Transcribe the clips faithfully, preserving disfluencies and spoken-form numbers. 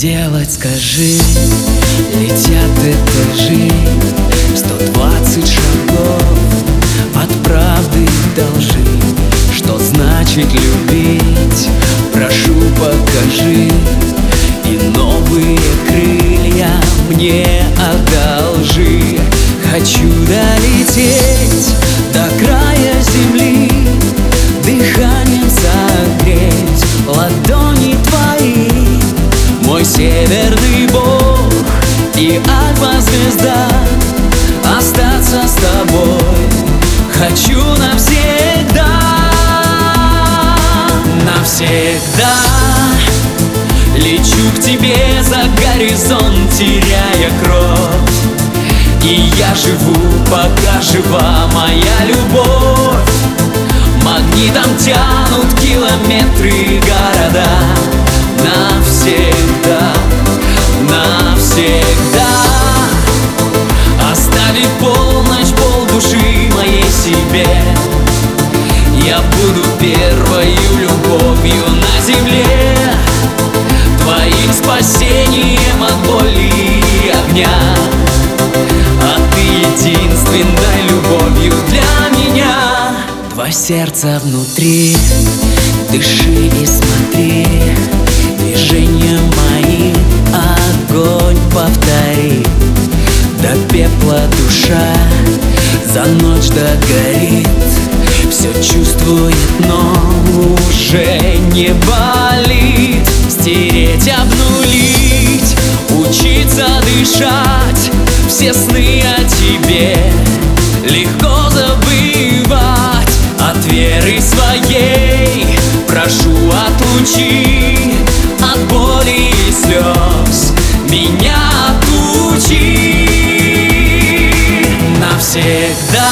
сделать, скажи? Летят этажи, сто двадцать шагов от правды должи. Что значит любить? Прошу, покажи. И новые крылья мне одолжи. Хочу долететь до края земли, дыханием согреть ладони твои. Мой северный бог и альфа-звезда, остаться с тобой хочу навсегда. Навсегда лечу к тебе за горизонт, теряя кровь. И я живу, пока жива моя любовь. Магнитом тянут километры города. Навсегда, навсегда оставив полночь, полдуши моей себе. Я буду первою любовью на земле, твоим спасением от боли и огня. А ты единственной любовью для меня. Два сердца внутри, дыши и смотри. Движения мои, огонь повтори. До пепла душа за ночь догорит. Все чувствует, но уже не болит. Стереть, обнулить, учиться дышать. Все сны о тебе легко забывать. От веры своей прошу, отлучи от боли и слез меня отучи. Навсегда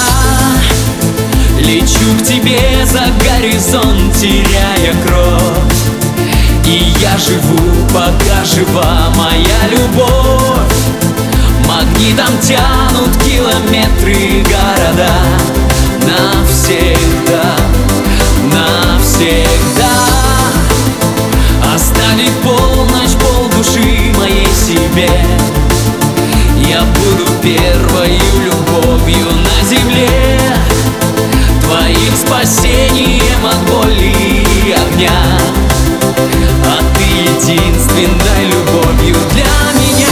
лечу к тебе за горизонт, теряя кровь. И я живу, пока жива моя любовь. Магнитом тянут километры города. Навсегда, навсегда оставив полночь, полдуши моей себе. Я буду первою любовью на земле, твоим спасением от боли и огня. А ты единственной любовью для меня.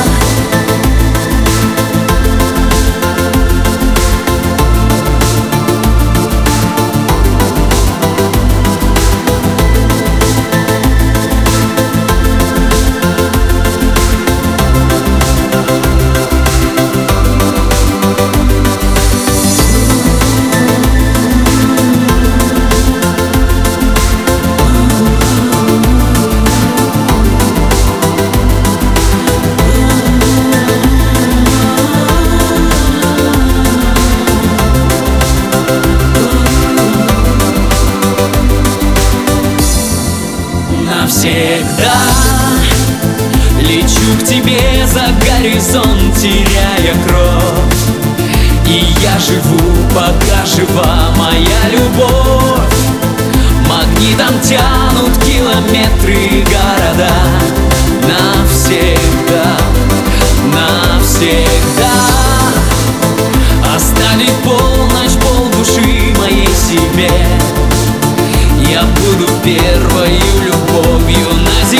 Навсегда лечу к тебе за горизонт, теряя кровь. И я живу, пока жива моя любовь. Магнитом тянут километры города. Навсегда, навсегда оставив полночь, полдуши моей себе. Я буду первою любовью на земле.